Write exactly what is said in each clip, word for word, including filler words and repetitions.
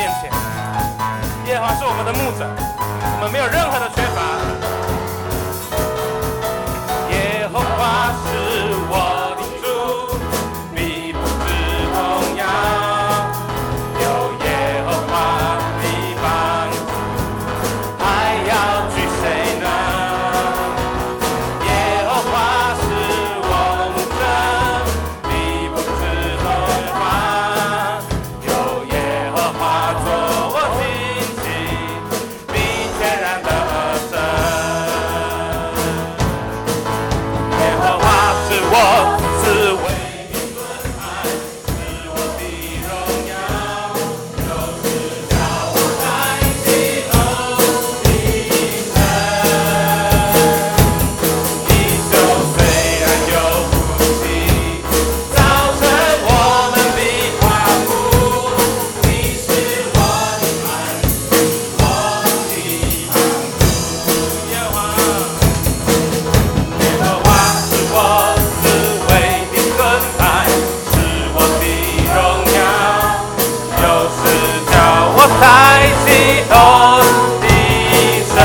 面前。耶和华是我们的牧者，我们没有任何的缺乏。耶和华是我的主，必不致动摇。有耶和华的帮助，还要惧谁呢？耶和华是我牧者，必不致动摇。有耶和华做我荆棘，必全然得胜。耶和华是我是唯一盾牌，是我的荣耀，就是叫我在激动的神。地球虽然有哭泣，造成我们的夸父，你是我的磐石，我的帮助。耶和华，耶和华是我是唯的盾牌，是我的荣耀，就是叫我在激动的神。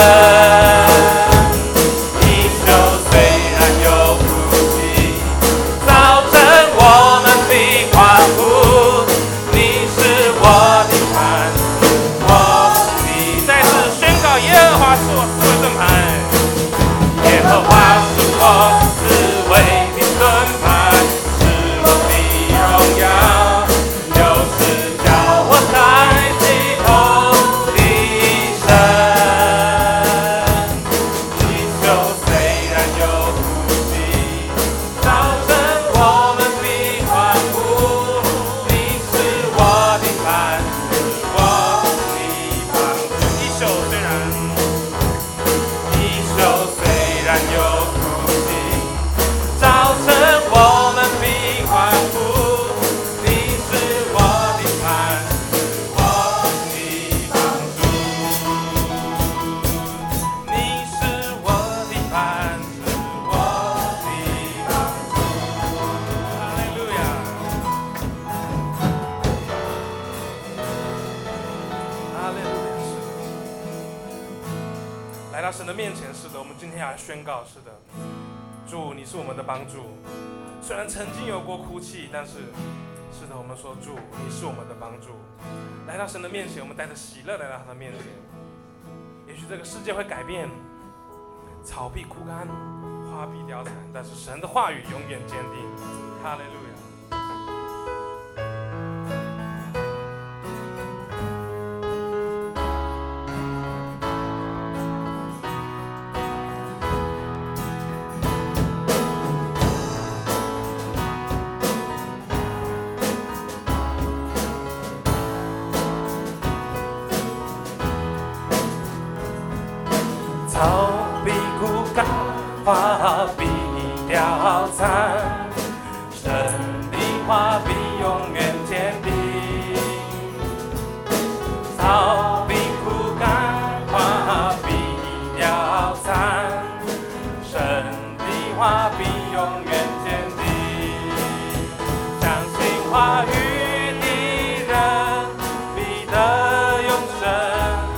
地球虽然有哭泣，造成我们的夸父，你是我的磐石，我的。再次宣告，耶和华是我四维盾牌。耶和华是我是唯的盾牌，是我的荣耀，就是叫我在激动的神。地球虽然有哭泣，造成我们的欢呼，你是我的磐石，我的帮助。地球虽然地球虽然有哭泣，造成我们的欢呼，你是我的磐石，我的帮助。你是我的磐石，我的帮助。哈利路亚，哈利路亚，是的。来到神的面前，是的，我们今天要宣告，是的，主，你是我们的帮助。虽然曾经有过哭泣，但是，是的，我们说主，你是我们的帮助。来到神的面前，我们带着喜乐来到他的面前。也许这个世界会改变，草必枯干，花必凋残，但是神的话语永远坚定。哈利路亚。草必枯干，花必凋残，神的话必永远坚定。草必枯干，花必凋残，神的话必永远坚定。相信话语的人必得永生。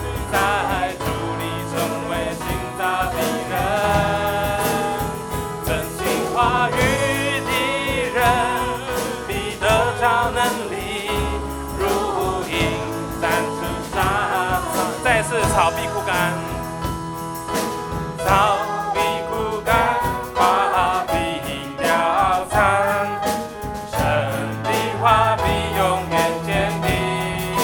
草必枯干，草必枯干，花必凋残，神的话必永远坚定。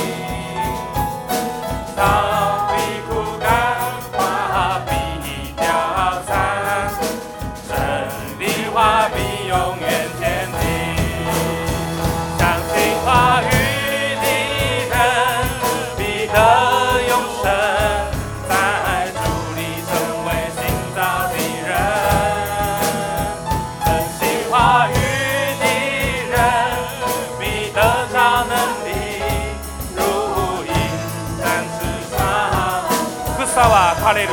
草必枯干，花必凋残，神的话必永远坚定。相信话语的人必得永生。草は枯れる、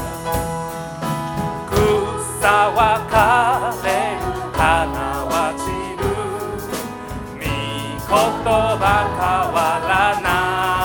草は枯れる、花は散る、御言葉変わらない。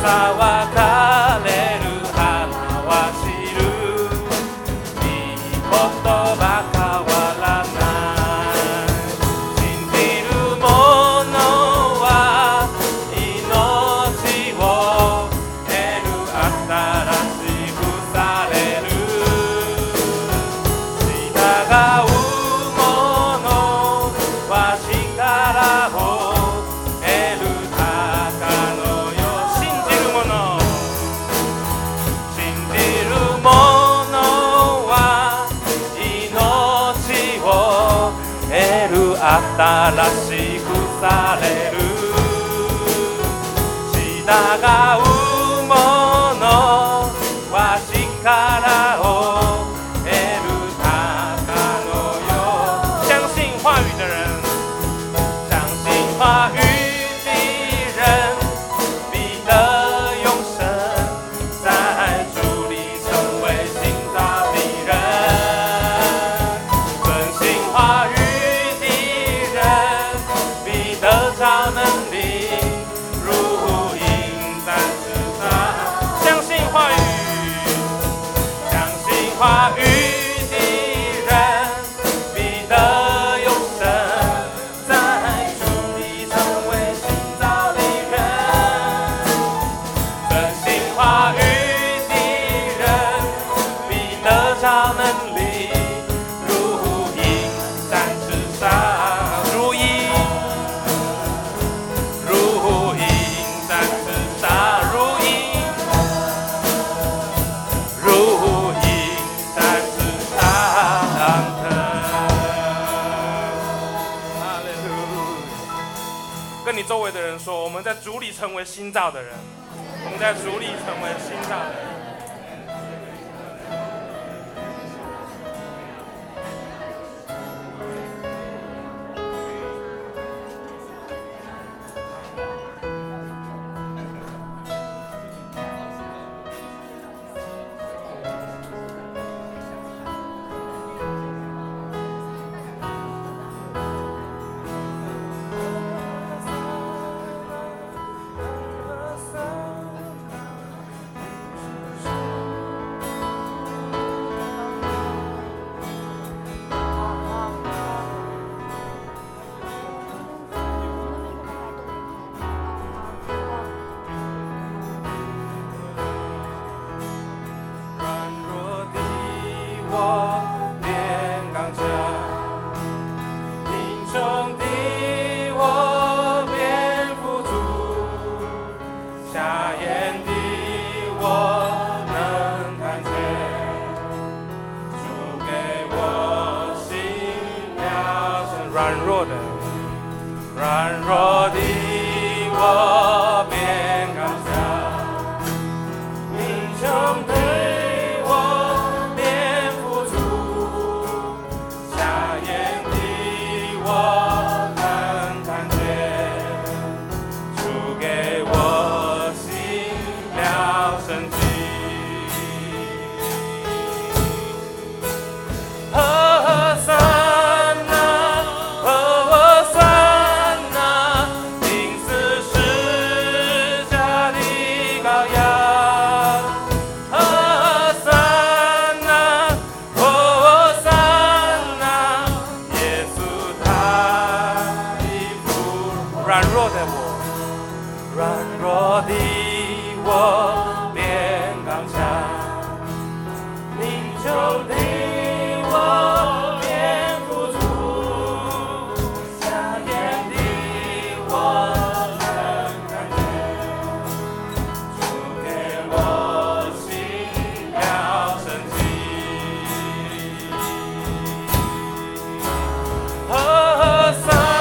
は枯れる花は散るいいことば変わらない信じる者は命を得る新しくされる従う者は力を新しくされる従う者は力を得る鷹のよ相信话语的人相信话语的人必得永生在主里成为新造的人遵行话语超能力如鹰展翅上相信话语相信话语的人必得永生在主里成为新造的人遵行话语的人必得超能力如鹰展翅上如鹰跟你周围的人说，我们在主里成为新造的人，我们在主里成为新造的人。软弱的，软弱的我变刚强，贫穷的我变富足，瞎眼的我能看见，主给我新了生机。和散。软弱的我，软弱的我变刚强，贫穷的我变富足，瞎眼的我能看见，主给我新了生机。和散。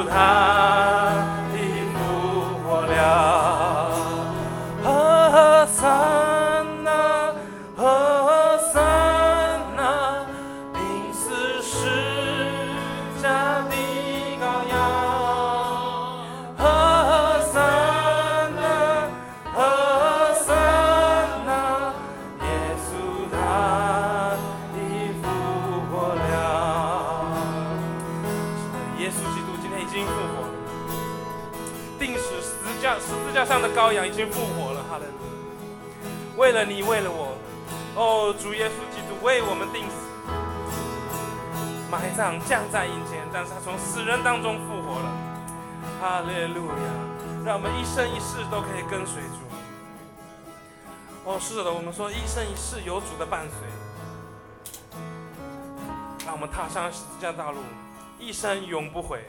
他的复活了。和散那，和散那，钉死十架的羔羊。和散那，和散那，耶稣他的复活了。耶稣基督今天已经复活了，钉死十字架十字架上的羔羊已经复活了，哈利路亚！为了你，为了我，哦，主耶稣基督为我们钉死，埋葬降在阴间，但是他从死人当中复活了，哈利路亚！让我们一生一世都可以跟随主。哦，是的，我们说一生一世有主的伴随，让我们踏上十字架道路，一生永不悔。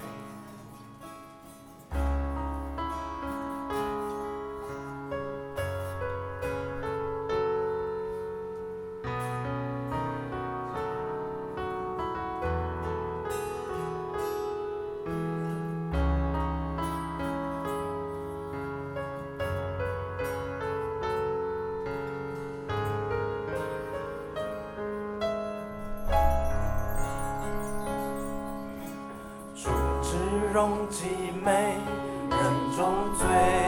容极美，人中最，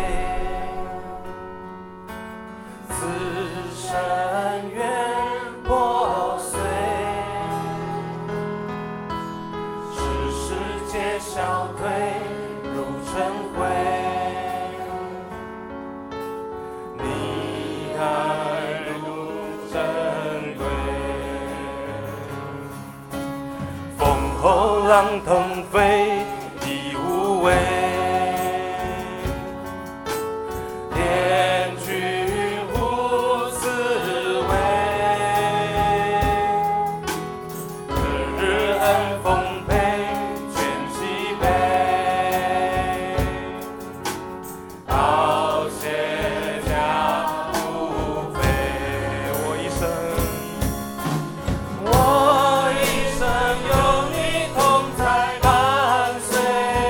此生愿破碎，世世界消退如尘灰，你爱如珍贵，风后浪腾飞。天君无滋味，日日恩丰沛，全喜悲，道谢家不菲。我一生，我一生有你同在伴随。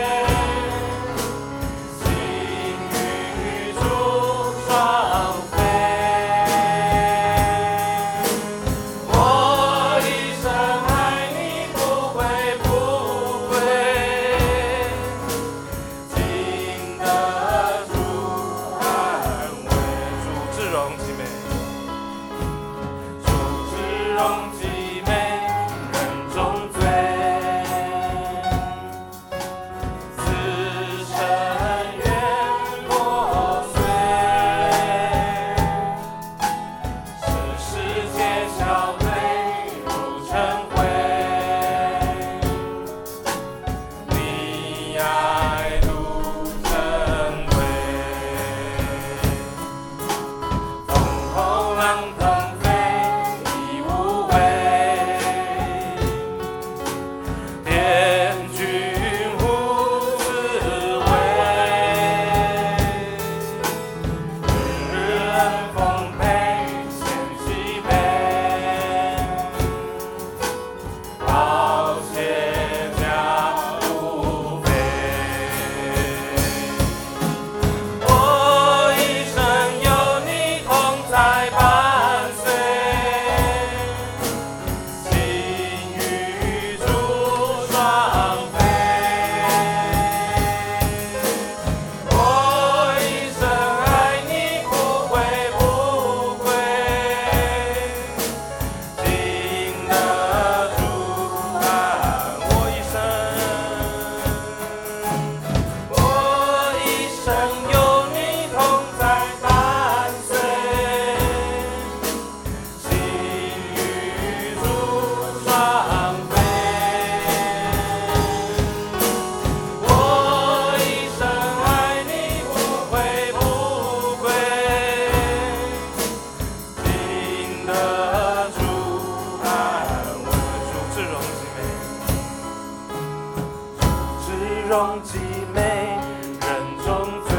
容极美，人中最，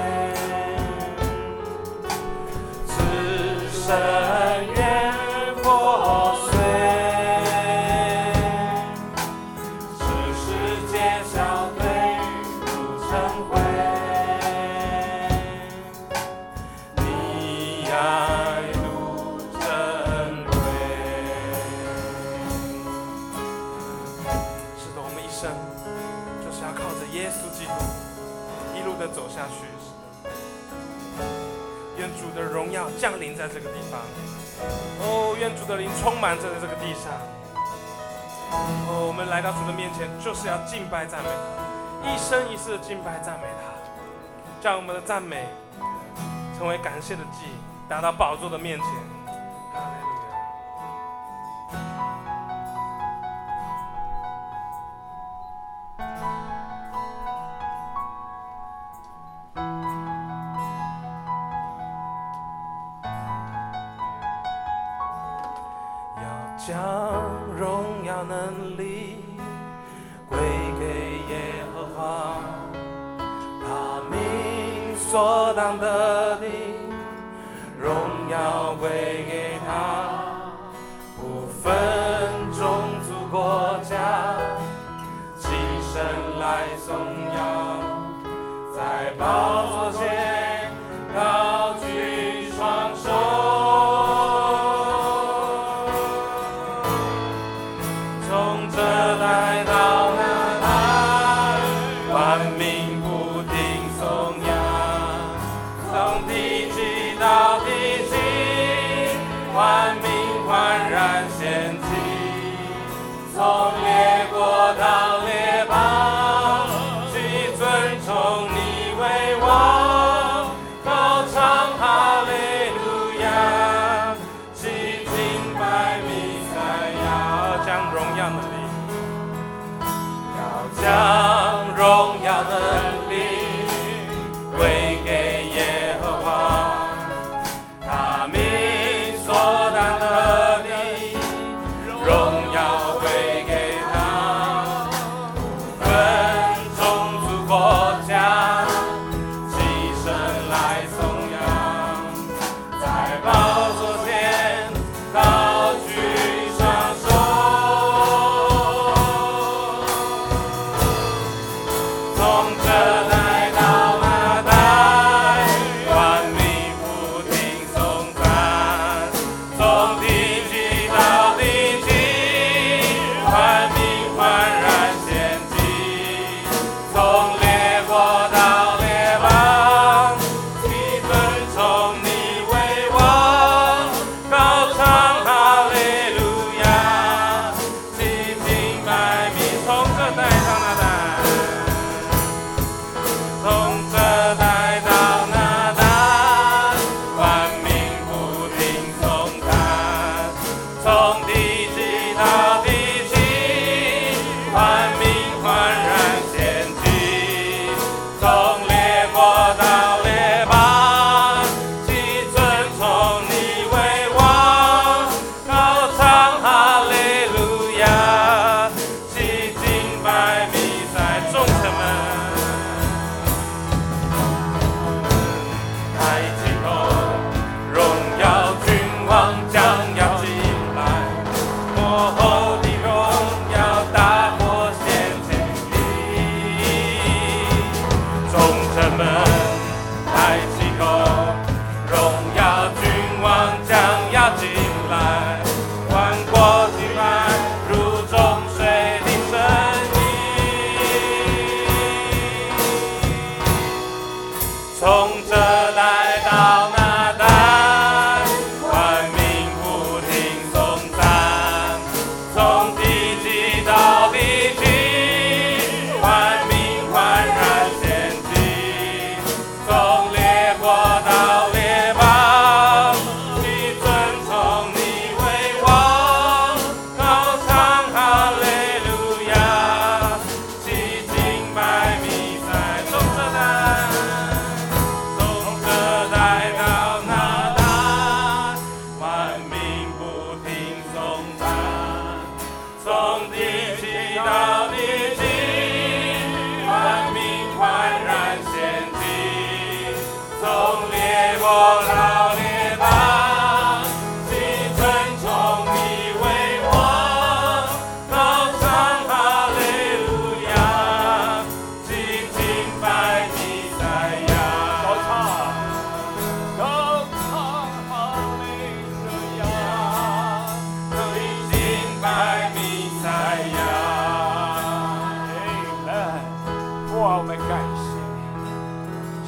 此生愿破碎，世世界消退路，一路的走下去。愿主的荣耀降临在这个地方。哦，愿主的灵充满着这个地上。哦，我们来到主的面前，就是要敬拜赞美他，一生一世的敬拜赞美他，将我们的赞美成为感谢的祭，达到宝座的面前。哈利路亚。将荣耀能力归给耶和华，他名所当得的荣耀归给他，不分种族国家，齐声来颂扬，在宝座前高举双手。从列国到列邦，去尊崇你为王，高唱哈利路亚，齐敬拜弥赛亚。将荣耀能力，要将荣耀能力归给耶和华，他名所当得的荣耀。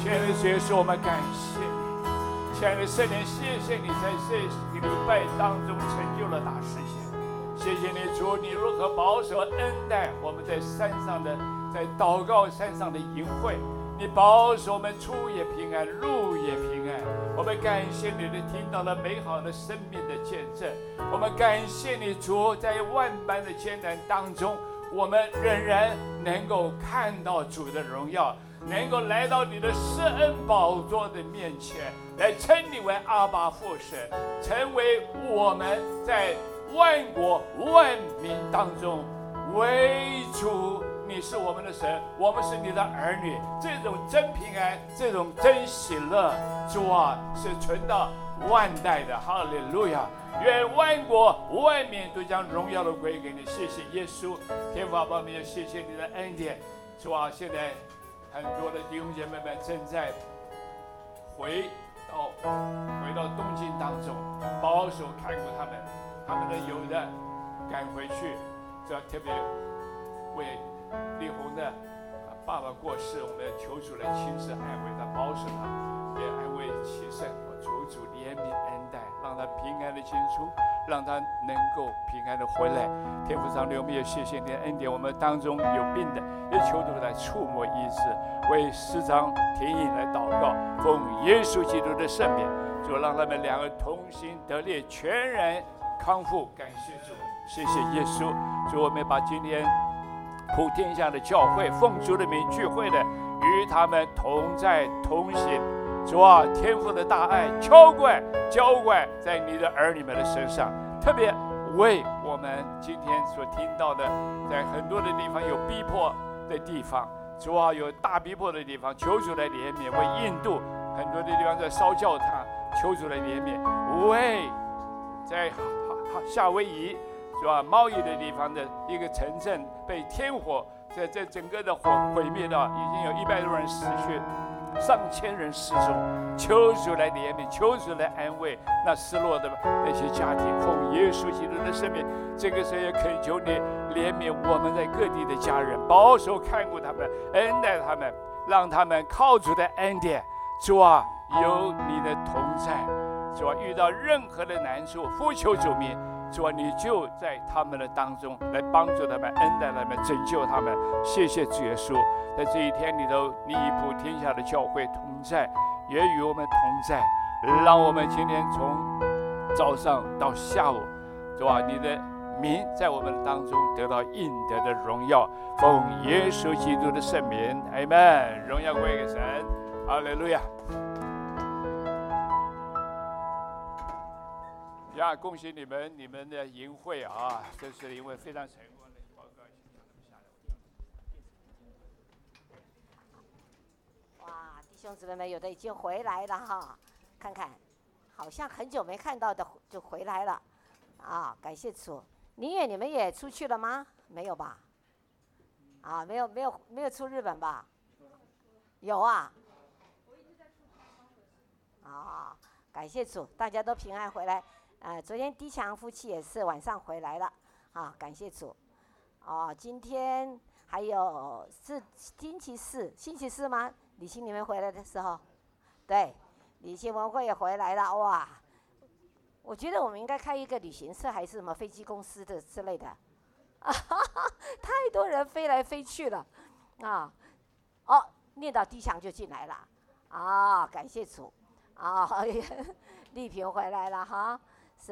亲爱的主耶稣，我们感谢你，亲爱的圣灵，谢谢你在这个礼拜当中成就了大事情。谢谢你主，你如何保守恩待我们在山上的，在祷告山上的营会，你保守我们出也平安，入也平安。我们感谢你的听到了美好的生命的见证，我们感谢你主，在万般的艰难当中，我们仍然能够看到主的荣耀，能够来到你的施恩宝座的面前，来称你为阿爸父神，成为我们在万国万民当中为主。你是我们的神，我们是你的儿女，这种真平安，这种真喜乐，主啊，是存到万代的。哈利路亚！愿万国万民都将荣耀的归给你。谢谢耶稣，天父阿爸，我们也谢谢你的恩典。主啊，现在很多的弟兄姐妹们正在回到回到东京当中，保守看顾他们，他们的有的赶回去，这要特别为丽红的爸爸过世，我们求主来亲自安慰他，保守他，也安慰其身。我求主怜悯恩待，让他平安的进出，让他能够平安的回来。天父上帝，我们也谢谢你的恩典。我们当中有病的，也求主来触摸医治，为师长田颖来祷告，奉耶稣基督的圣名，主让他们两个同心得力，全然康复。感谢主，谢谢耶稣。主，我们把今天普天下的教会奉主的名聚会的，与他们同在同行。主啊，天父的大爱浇灌浇灌在你的儿女们的身上，特别为我们今天所听到的，在很多的地方有逼迫的地方，主啊，有大逼迫的地方，求主来怜悯。为印度很多的地方在烧教堂，求主来怜悯。为在夏威夷是吧？贸易的地方的一个城镇被天火在这整个的火毁灭到，已经有一百多人死去，上千人失踪。求主来怜悯，求主来安慰那失落的那些家庭。奉耶稣基督的圣名，这个时候也恳求你怜悯我们在各地的家人，保守看顾他们，恩待他们，让他们靠主的恩典。主啊，有你的同在。主啊，遇到任何的难处，呼求主名。主啊，你就在他们的当中来帮助他们，恩待他们，拯救他们。谢谢主耶稣，在这一天里头，你以普天下的教会同在，也与我们同在。让我们今天从早上到下午，主啊，你的名在我们当中得到应得的荣耀。奉耶稣基督的圣名，阿们。荣耀归给神，哈利路亚。呀，恭喜你们，你们的营会啊，这是营会非常成功的。报告一下， 哇，弟兄姊妹们，有的已经回来了哈，看看，好像很久没看到的就回来了，啊，感谢主。宁远，你们也出去了吗？没有吧？啊，没有，没有，没有出日本吧？有啊。啊，感谢主，大家都平安回来。呃，昨天低强夫妻也是晚上回来了，啊，感谢主。哦，今天还有是星期四，星期四吗？李欣你们回来的时候，对，李欣文慧也回来了，哇！我觉得我们应该开一个旅行社，还是什么飞机公司的之类的，啊哈哈，太多人飞来飞去了，啊，哦，念到低强就进来了，啊，感谢主，啊，丽萍回来了哈。是，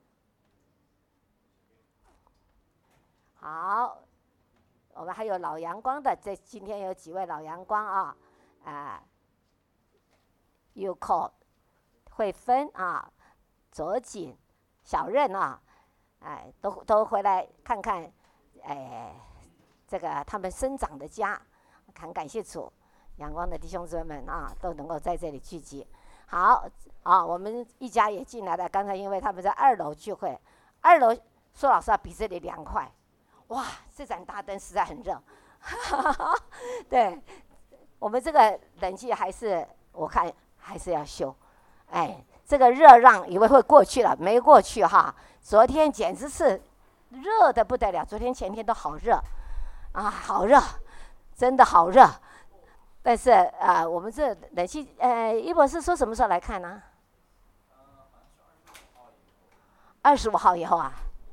好，我们还有老阳光的，这今天有几位老阳光啊，啊 ，Uco， 慧芬啊，左锦，小任啊，哎，都都回来看看，哎，这个他们生长的家，很感谢主，阳光的弟兄姊妹们啊，都能够在这里聚集。好啊，我们一家也进来了。刚才因为他们在二楼聚会，二楼说老实话比这里凉快。哇，这盏大灯实在很热。对，我们这个冷气还是我看还是要修。哎，这个热浪以为会过去了，没过去哈。昨天简直是热得不得了，昨天前天都好热，啊，好热，真的好热。 但是啊、呃，我们这冷气，呃，一博士说什么时候来看呢？二十五号以后啊。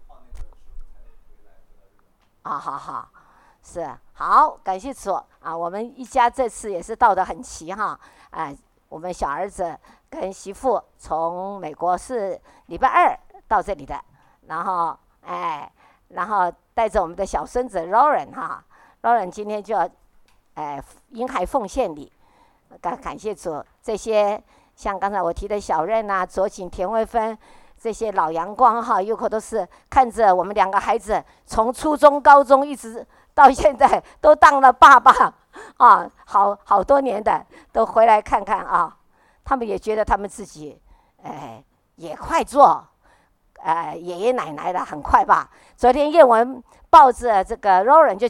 啊，好好，是好，感谢主啊！我们一家这次也是到得很齐哈，哎、啊，我们小儿子跟媳妇从美国是礼拜二到这里的，然后哎，然后带着我们的小孙子 Lauren 哈 ，Lauren 今天就要哎婴孩奉献礼，感感谢主，这些像刚才我提的小任啊、左景、田慧芬。这些老阳光哈，有可都是看着我们两个孩子从初中、高中一直到现在都当了爸爸啊，好好多年的都回来看看啊，他们也觉得他们自己，哎，也快做，呃，爷爷奶奶了，很快吧。昨天叶文抱着这个 Lauren 就